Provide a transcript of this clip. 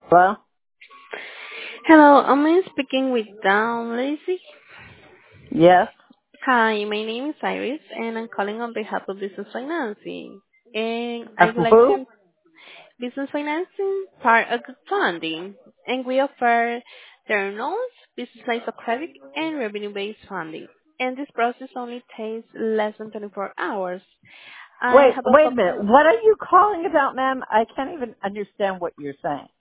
Hello? Hello, am speaking with Dan Lacey? Yes. Hi, my name is Iris, and I'm calling on behalf of Business Financing. And I Of would like who? to Business Financing part of the funding, and we offer term loans, business lines of credit, and revenue-based funding. And this process only takes less than 24 hours. I Wait, have a wait a minute. couple. What are you calling about, ma'am? I can't even understand what you're saying.